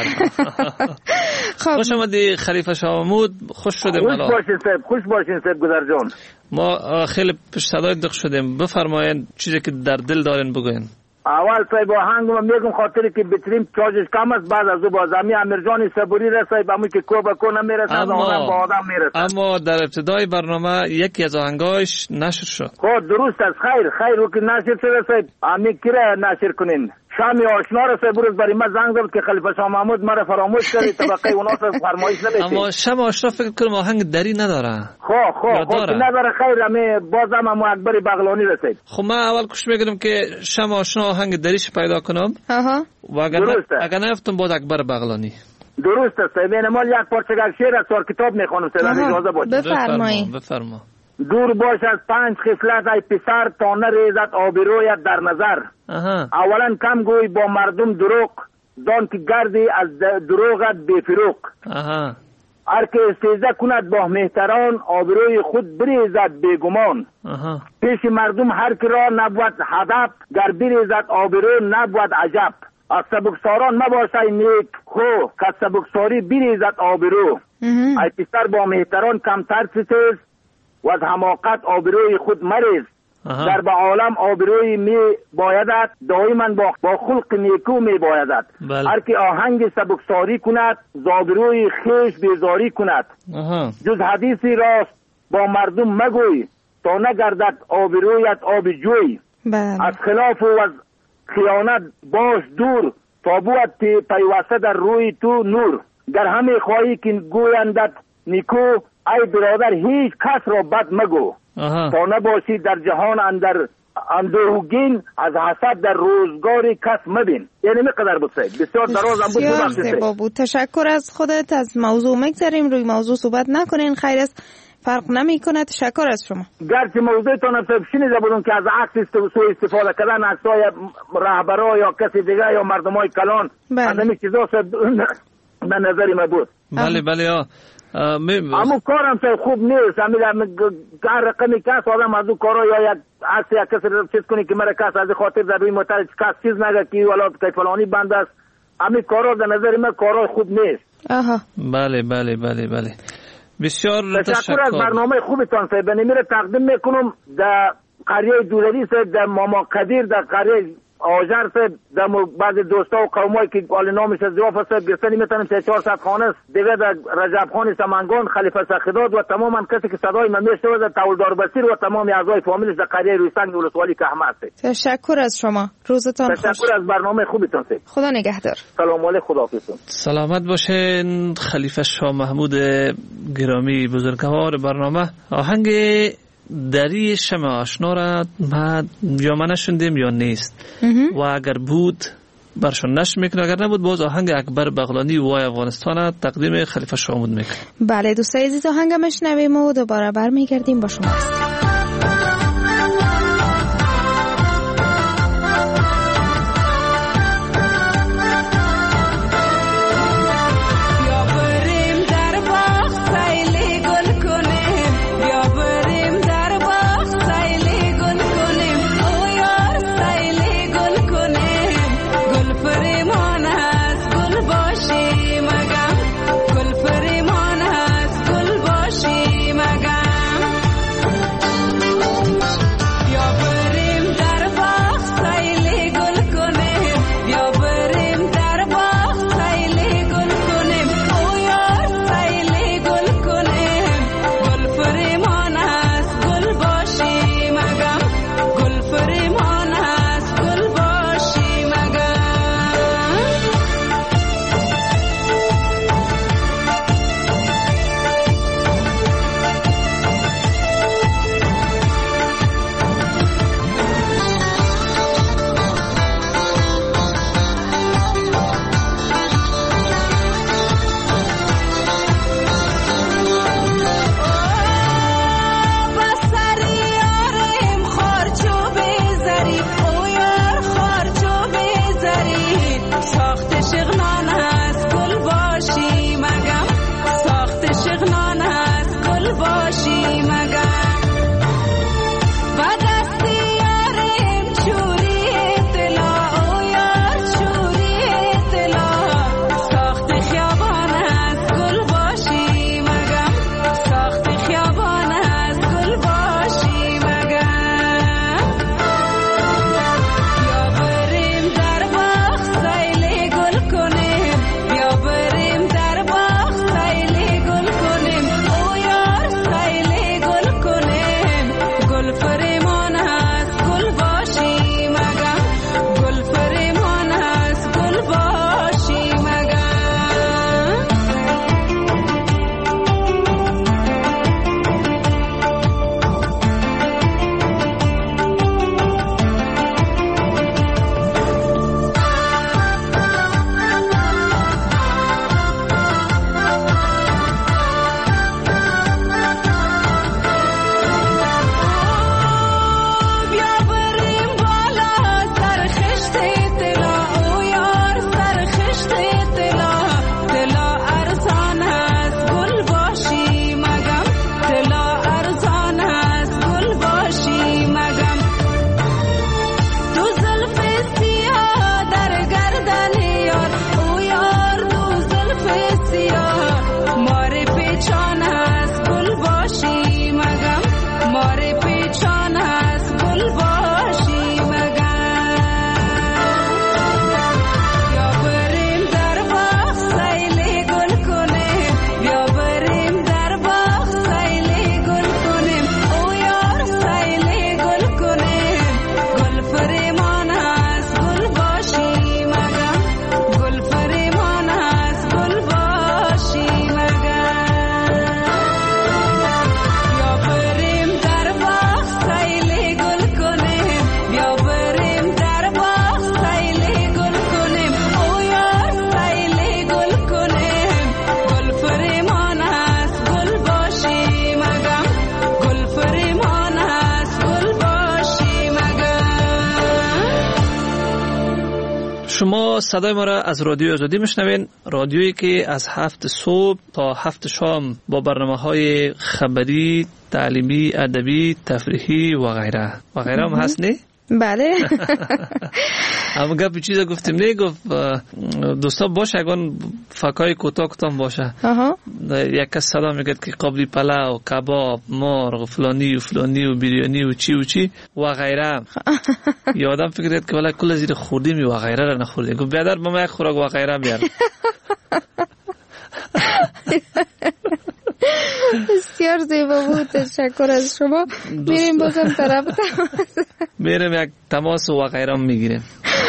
خوش آمدی خلیفه شاه محمود. خوش شدیم. خوش باشین صاحب، خوش باشین صاحب گذر جان. ما خیلی پیش صدای دق شدیم. بفرمایید چیزی که در دل دارین بگوین. اول صاحب آهنگ ما میگم خاطری که بتریم چارجش کم است، بعد از او باز امی امیرجان صبوری را صاحب همون که کو بکو نمیرسه از آدم با آدم میرسه. اما در ابتدای برنامه یکی از آهنگاش نشر شد. خب درست است. خیر خیر او که نشر شده صاحب امی کیره نشر کنین. شامی آشنا را صاحب روز برای ما زنگ زد که خلیفه شاه محمود مرا فراموش کردی طبقه اوناس فرمایش نمیشه. اما شم آشنا فکر کنم آهنگ دری نداره. خب خب خب نداره. خیر امی بازم امو اکبر بغلانی رسید. خب من اول کوشش میکنم که شم آشنا آهنگ دریش پیدا کنم. آها. و اگر اگر نفتم بود اکبر بغلانی. درست است. ببین مال یک پارچه شعر از سر کتاب میخونم صاحب اجازه باشه. بفرمایید. بفرما. دور باش از پنج خصلت ای پسر تا نریزد آبرویت در نظر. اولا کم گوی با مردم دروغ، دان که گردی از دروغت بی فروغ. هر که استیزه کند با مهتران، آبروی خود بریزد بی گمان. پیش مردم هر که را نبود هدف، گر بریزد آبرو نبود عجب. از سبکساران مباشه نیک خو، که سبکساری بریزد آبرو. ای پسر با مهتران کمتر ستیز، و از حماقت آبروی خود مریز. در به عالم آبروی می بایدد، دائما با, با خلق نیکو می بایدد. هر که آهنگ سبکساری کند، زابروی خیش بیزاری کند. جز حدیثی راست با مردم مگوی، تا نگردد آبرویت آب جوی. از خلاف و از خیانت باش دور، تا بود پیوسته در روی تو نور. گر همه خواهی که گویندت نیکو، ای برادر هیچ کس را بد مگو. تا نباشی در جهان اندر اندوهگین، از حسد در روزگاری کس مبین. یعنی میقدر بود سید بسیار دراز هم بود. بسیار زیبا بود. تشکر از خودت. از موضوع مگذاریم، روی موضوع صحبت نکنین. خیر است، فرق نمی کنه. تشکر از شما. گرچه موضوعتان هم شنیده بودم که از عکس سو استفاده کردن، عکسای رهبرا یا کسی دیگه یا مردمای کلان، از همین چیزا به نظری ما بود. بله بله ها. امو کارم سه خوب نیست. امی در رقمی کس آدم از او کارا یا یک عکس یا کسی چیز کنی که مرا کس از خاطر در روی موتر کس چیز نگه که والا که فلانی بند است. امی کارا در نظر من کارا خوب نیست. آها. بله بله بله بله. بسیار تشکر از برنامه خوبتان سه. به نمیره تقدیم میکنم در قریه دولری سه، در ماما قدیر، در قریه آجر سه، در بعض دوستا و قومایی که آل نامش از جواف سه گرسنی میتونم سه چهار ساعت خانه است دیگه، در رجب خان سمنگان، خلیفه سخداد و تماما کسی که صدای من میشنوه، در تولدار بسیر و تمام اعضای فامیلش در قریه رویسنگ ولسوالی کهمه است. تشکر از شما. روزتان خوش. تشکر از برنامه خوبتان سه. خدا نگهدار. سلام علیکم. خداحافظ. سلامت باشین. خلیفه شاه محمود گرامی بزرگوار برنامه آهنگ دری شمع آشنا را ما یا ما نشوندیم یا نیست و اگر بود برشان نشر میکنه، اگر نبود باز آهنگ اکبر بغلانی وای افغانستان تقدیم خلیفه شاه محمود میکنه. بله دوستای عزیز آهنگ مشنویم و دوباره برمیگردیم با شما هستیم. گل شما صدای ما را از رادیو آزادی میشنوین، رادیویی که از هفت صبح تا هفت شام با برنامه‌های خبری، تعلیمی، ادبی، تفریحی و غیره و غیره هم هست نه؟ بله. اما گپ چیزا گفتیم نه، گفت دوستا باشه اگه فکای کوتاه کوتاه باشه. یک کس صدا میگه که قابلی پلاو، کباب، مرغ، فلانی و فلانی و بریانی و چی و چی و غیره. یا آدم فکر کرد که والا کل زیر خوردیم و غیره را نخوردیم. گفت بیادر ما یک خوراک و غیره بیار. بسیار زیبا بود، تشکر از شما. میریم بازم طرف تماس، میریم یک تماس و غیره میگیریم.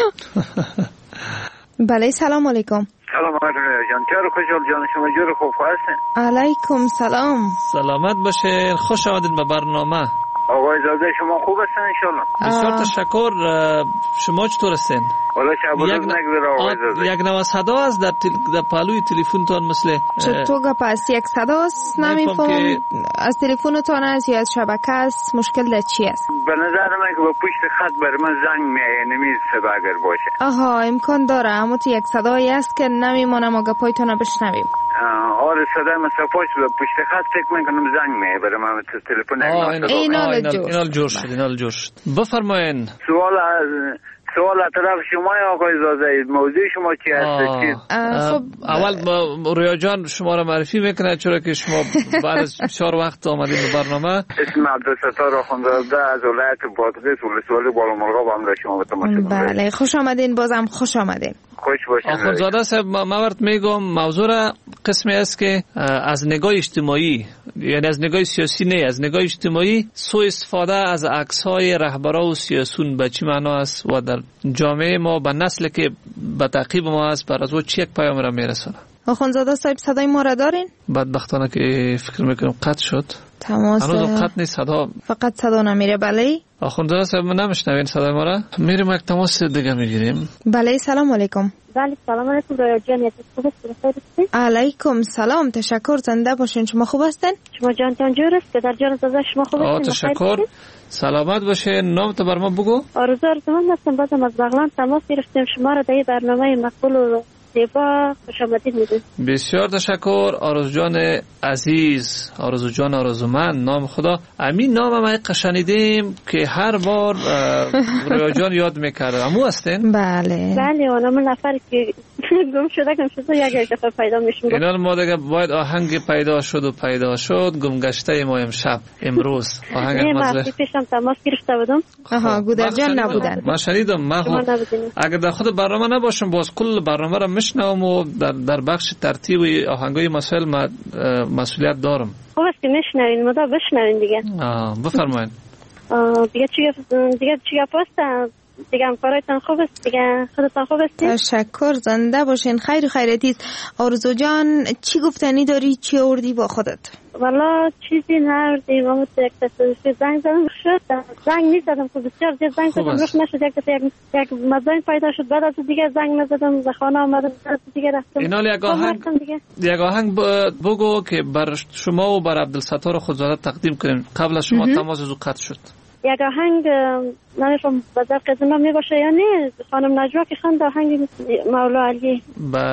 بله سلام علیکم. سلام علیکم جان، چرا خوشحال جان شما جور خوب هستین؟ علیکم سلام. سلامت باشین، خوش آمدین به برنامه. آقای زاده شما خوب هستین ان شاء الله؟ بسیار تشکر. شما چطور هستین؟ والا شب روز نگذره آقای زاده. یک نوع صدا است در تل... در پهلوی تلفنتون مثل چطور پس یک صدا است؟ نمیفهم از تلفنتون است یا از شبکه است؟ مشکل در چی است؟ به نظر من که با پشت خط بر من زنگ میایه، نمیز صدا اگر باشه. آها امکان داره، اما تو یک صدایی است که نمیمونم و گپایتون رو بشنویم. آره صدای من صفاش به پشت خط فکر میکنم زنگ میایه برای من تلفن. اینال جور اینال جور شد اینال جور شد. بفرمایین. سوال از سوال از طرف شما آقای زاده، موضوع شما چی هست؟ خب اول رویا جان شما را معرفی میکنه، چرا که شما بعد از چهار وقت آمدید به برنامه. اسم عبدالستار آخوندزاده از ولایت بادغیس ولسوالی بالامرغاب هم را شما به تماشا. بله خوش آمدین، بازم خوش آمدین. خوش باشین. آخوندزاده صاحب ما ورت میگم موضوع را قسمی است که از نگاه اجتماعی، یعنی از نگاه سیاسی نه، از نگاه اجتماعی سوء استفاده از عکس‌های رهبران و سیاسیون به چی معنا است و در جامعه ما به نسل که به تعقیب ما است بر از او چی یک پیام را میرسونه. آخوندزاده صاحب صدای ما را دارین؟ بدبختانه که فکر میکنم قطع شد. تماس هنوز قطع نیست صدا. فقط صدا نمیره. بله آخوندزاده صاحب نمیشنوین صدای ما را؟ میریم یک تماس دیگه میگیریم. بله سلام علیکم. بله سلام علیکم رویا جان، خوب هستین؟ علیکم سلام، تشکر، زنده باشین. شما خوب هستین؟ شما جان جان جور است که در جان زاده شما خوب هستین؟ تشکر، سلامت باشین. نام تو بر ما بگو. آرزو آرزومند هستم، بازم از بغلان تماس گرفتیم، شما را در این برنامه مقبول و زیبا خوش آمدید میگیم. بسیار تشکر آرزو جان عزیز، آرزو جان آرزومند، نام خدا. همین نام ما قشنیدیم که هر بار رویا جان یاد میکرده. همو هستین؟ بله بله، اونم نفر که گم شده گم شده یک دفعه پیدا میشیم. اینا ما دیگه باید آهنگ پیدا شد و پیدا شد گم گشته ما امشب امروز آهنگ مزه. من پیشم تماس گرفته بودم. آها گودر جان نبودن. من شنیدم. من اگر در خود برنامه نباشم باز کل برنامه را میشنوم و در در بخش ترتیب آهنگای مسائل مسئولیت دارم. خوب است که میشنوین، مدا بشنوین دیگه. آه بفرمایید. دیگه چی دیگه چی پست دیگه هم کارایتان خوب است دیگه، خودتان خوب هستید؟ تشکر، زنده باشین، خیر و خیرتیز. آرزو جان چی گفتنی داری، چی آوردی با خودت؟ والا چیزی ناوردیم، اما یک تصادفی زنگ زدم شد، زنگ نیزدم که بسیار زیاد زنگ زدم روش نشد، یک دفعه یک مزاین پیدا شد، بعد از دیگه زنگ نزدم به خانه آمدم، بعد از دیگه رفتم. اینال یک آهنگ یک آهنگ بگو که بر شما و بر عبدالستار خودزاده تقدیم کنیم. قبل از شما تماس از او قطع شد. یک آهنگ نمیفهم بازار قدنا می باشه یا نه، خانم نجوا که خواند آهنگ مولا علی.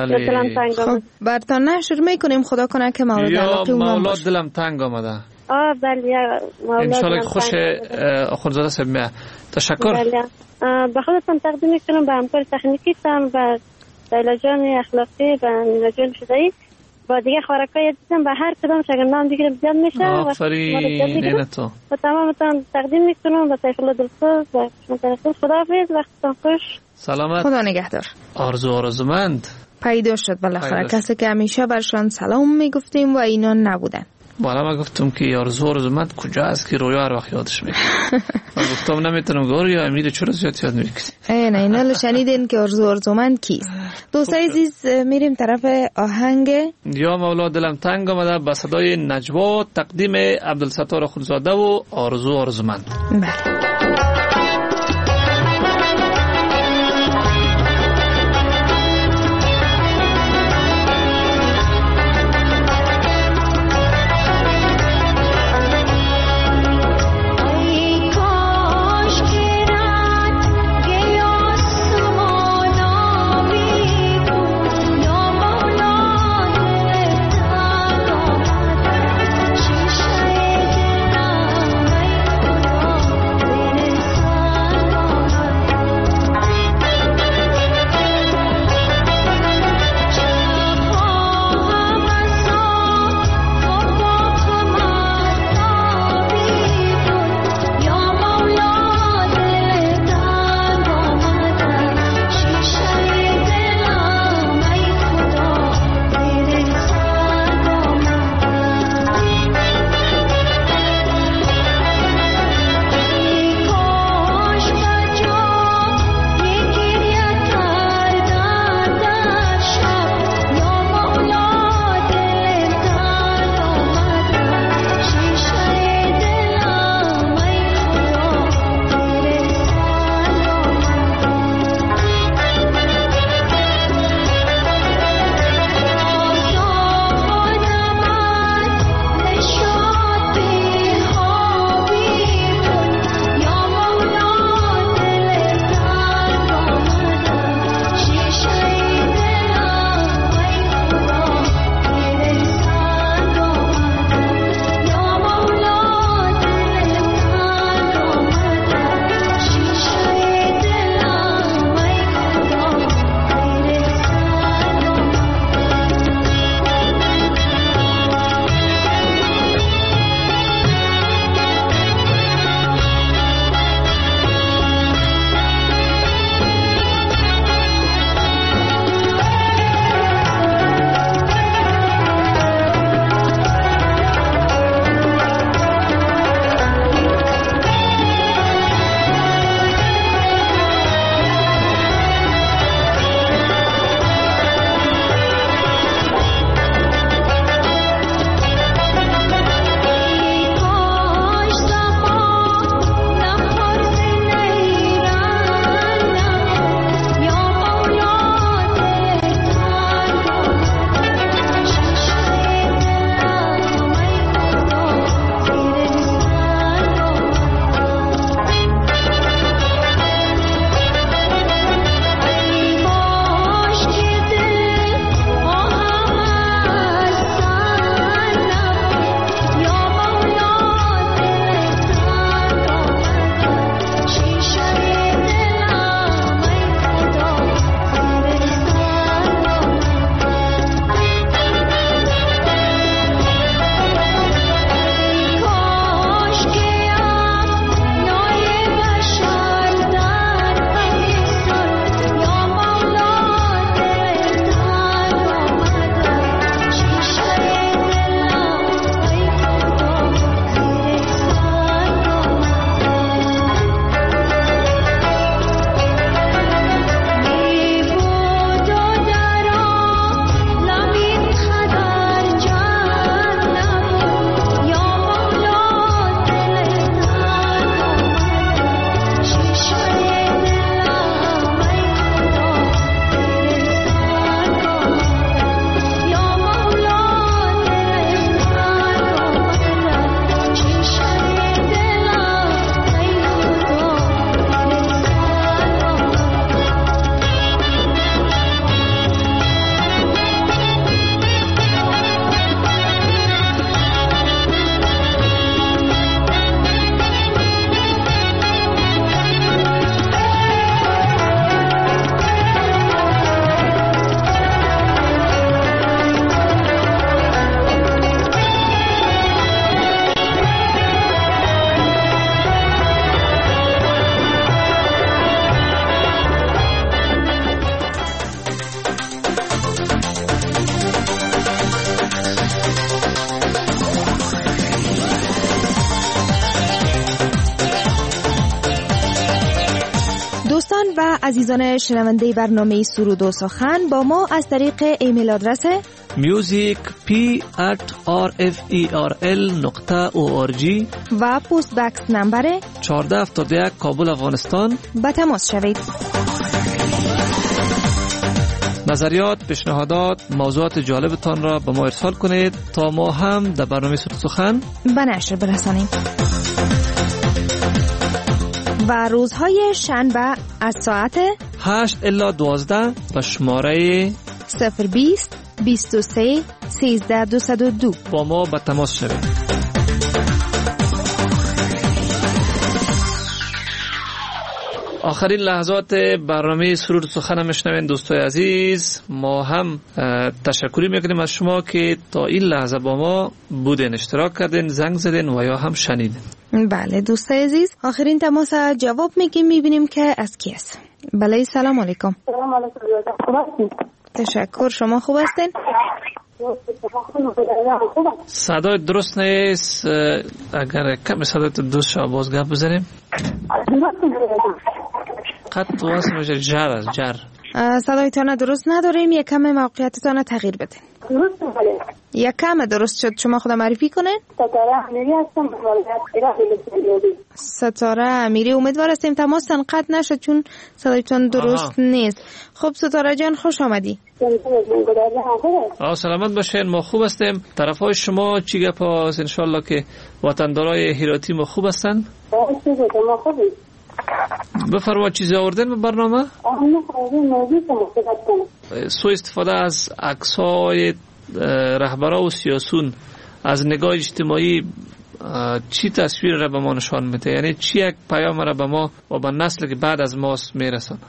بله خب برتان نشر میکنیم، خدا کنه که مولا علی مولا دلم تنگ آمده. آه بله مولا انشالله خوش آخوندزاده صاحب میاد. تشکر. بله به خودتان تقدیم میکنم، به همکار تکنیکی تام، به لیلا جان اخلاقی، به نیلا جان شدایی، با دیگه خوراکای دیدم به هر کدام اگر نام بگیرم زیاد میشه. آفرین تو. و تمامتان تقدیم میکنم به طیف الله دلسوز و شما طرفتون. خداحافظ، وقتتان خوش. سلامت. خدا نگهدار. آرزو آرزومند پیدا شد بالاخره کسی که همیشه برشان سلام میگفتیم و اینا نبودن. بالا ما گفتم که آرزو آرزومند کجا است که رویا هر وقت یادش میکنه. من گفتم نمیتونم گور یا امیر چرا زیاد یاد میکنی. نه اینا رو شنیدین که آرزو آرزومند کیست. دوستای عزیز میریم طرف آهنگ یا مولا دلم تنگ آمده با صدای نجوا، تقدیم عبدالستار خودزاده و آرزو آرزومند. بله. کاش که رد گیاس مانا عزیزان شنونده برنامه سرود و سخن با ما از طریق ایمیل آدرس music p at r f e r l نقطه او آر جی و پست بکس نمبر چهارده هفتاد و یک کابل افغانستان به تماس شوید. نظریات، پیشنهادات، موضوعات جالبتان را به ما ارسال کنید تا ما هم در برنامه سرود و سخن به نشر برسانیم. و روزهای شنبه از ساعت هشت الی دوازده به شماره صفر بیست بیست و سه سیزده دویست و دو با ما به تماس شوید. آخرین لحظات برنامه سرود و سخن میشنوین دوستای عزیز. ما هم تشکری میکنیم از شما که تا این لحظه با ما بودین، اشتراک کردین، زنگ زدین و یا هم شنیدین. بله دوستای عزیز، آخرین تماس جواب میگیم، میبینیم که از کی است. بله سلام علیکم. سلام علیکم. تشکر، شما خوب هستین؟ صدای درست نیست، اگر کم صدای درست شما باز گپ بزنیم. قط واسه میشه جر است جر. صدایتان درست نداریم، یک کم موقعیتتان تغییر بدین. یک کم درست شد، شما خود معرفی کنین. ستاره امیری هستم. ستاره امیری، امیدوار هستیم تماستان قطع نشد چون صدایتان درست آها. نیست. خب ستاره جان خوش آمدی. آه سلامت باشین، ما خوب هستیم. طرفای شما چی گپ است؟ انشالله که وطندارای هراتی ما خوب هستن. ما خوبی. بفرما چیزی آوردن به برنامه؟ سو استفاده از عکس‌های رهبران و سیاسون از نگاه اجتماعی چی تصویر را به ما نشان میده؟ یعنی چی یک پیام را به ما و به نسل که بعد از ما میرسونه؟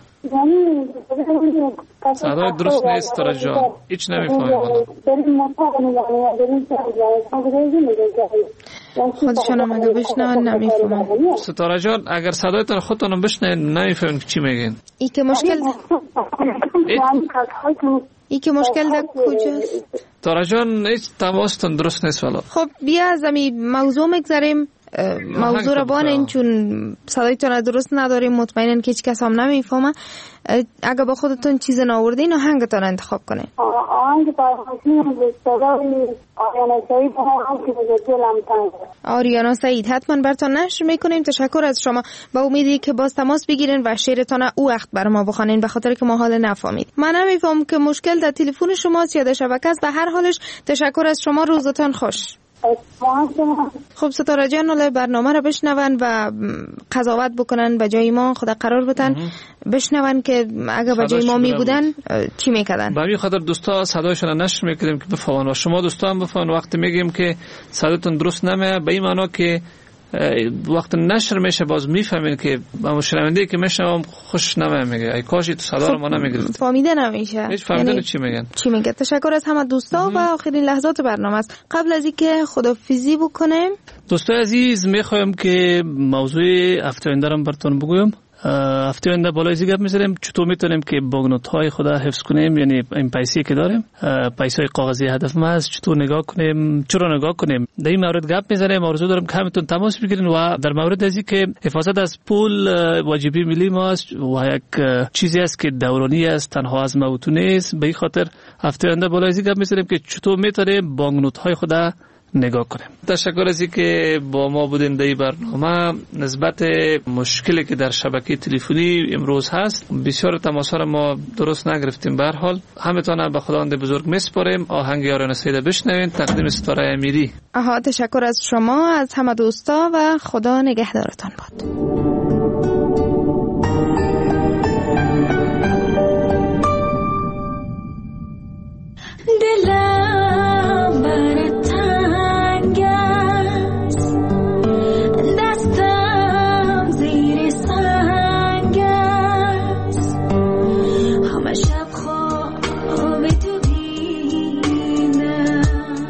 صدای درست نیست ستاره جان، هیچ نمیفهمم. خودشان هم اگه بشنون نمیفهمم. ستاره جان اگر صدایتان خودتان بشنون نمیفهمم چی میگین. ای که مشکل ای که مشکل در کجاست؟ ستاره جان هیچ تماستان درست نیست والا. خب بیا از همین موضوع مگذاریم. موضوع را بانین چون صدایتان درست نداریم، مطمئنن که هیچ کس هم نمیفهمه. اگه با خودتون چیز ناوردین آهنگتان انتخاب کنین. آهنگ پایخوشی صدای آریانا سعید که به دلم تنگ. آریانا سعید حتما براتون نشر میکنیم. تشکر از شما، با امیدی که باز تماس بگیرین و شعرتان او وقت بر ما بخوانین، به خاطر که ما حال نفهمید. من نمیفهمم که مشکل در تلفن شماست یا در شبکه است. به هر حالش تشکر از شما، روزتان خوش. خب ستاره جان حالا برنامه رو بشنون و قضاوت بکنن به جای ما، خدا قرار بدن بشنون که اگه به جای ما می بودن چی میکردن. به همین خاطر دوستا صدایشون نشر میکردیم که بفهمن و شما دوستا هم بفهمن. وقتی میگیم که صداتون درست نمیاد به این معنا که وقت نشر میشه باز میفهمین که با شنونده که میشنوم خوش نمیگه ای کاش تو صدا رو ما نمیگرفت. فهمیده نمیشه. هیچ فهمیدن یعنی چی میگن. چی میگه. تشکر از همه دوستا و آخرین لحظات برنامه است. قبل از اینکه خدافیزی بکنیم دوستای عزیز میخوایم که موضوع هفته آینده رو براتون بگویم. هفته آینده بالای زی گپ می‌زنیم چطور میتونیم که بانکنوت‌های خود حفظ کنیم، یعنی این پیسه‌ای که داریم پیسه‌های کاغذی هدف ما است، چطور نگاه کنیم، چرا نگاه کنیم. در این مورد گپ می‌زنیم. آرزو دارم که همتون تماس بگیرین و در مورد از اینکه حفاظت از پول واجبی ملی ماست و یک چیزی است که دورانی است، تنها از موتون نیست. به این خاطر هفته آینده بالای زی گپ می‌زنیم که چطور میتونیم بانکنوت‌های خود نگاه کنیم. تشکر از اینکه با ما بودین در این برنامه. نسبت مشکلی که در شبکه تلفنی امروز هست بسیار تماس‌ها را ما درست نگرفتیم. به هر حال همتون به خداوند بزرگ میسپاریم. آهنگ آریانا سعید بشنوین تقدیم ستاره امیری. آها تشکر از شما، از همه دوستا و خدا نگهدارتان باد.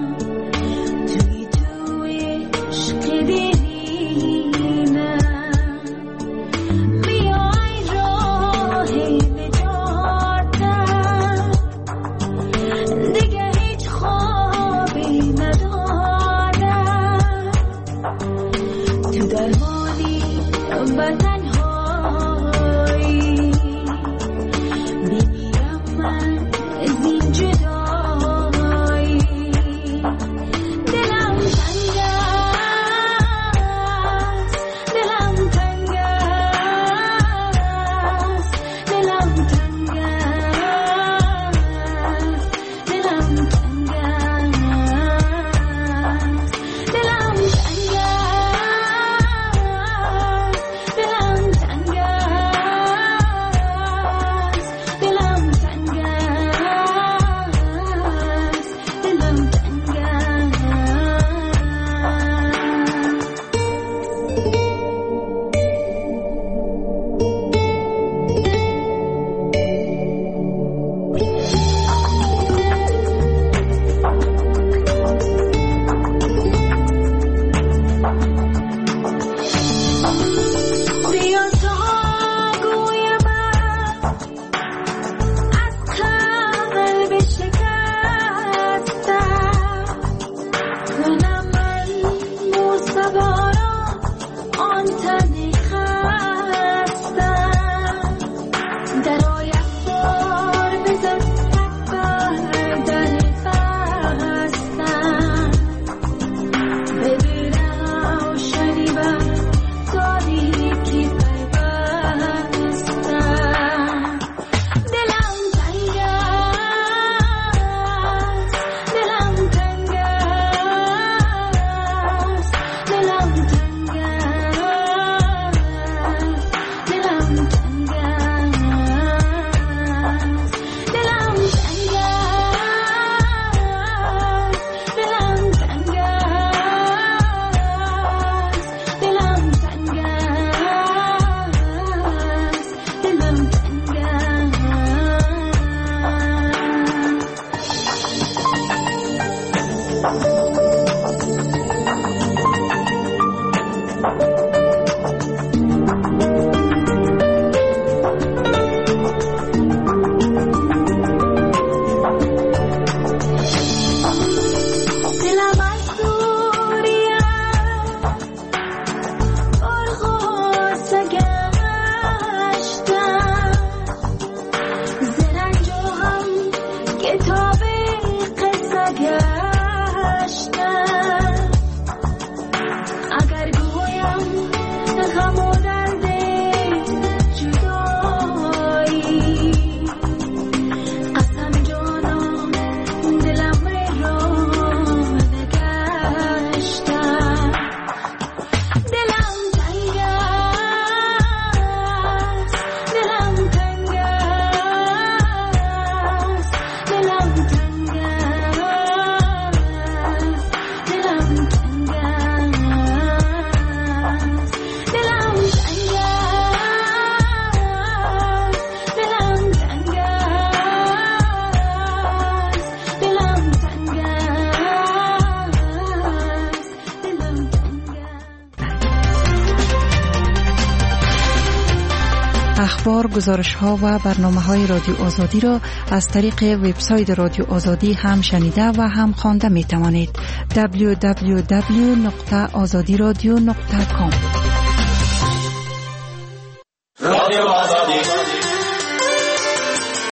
توی توی عشق دیدینم بار گزارش ها و برنامه های رادیو آزادی را از طریق وبسایت رادیو آزادی هم شنیده و هم خوانده می توانید. دبلیو دبلیو دبلیو دات آزادی رادیو دات کام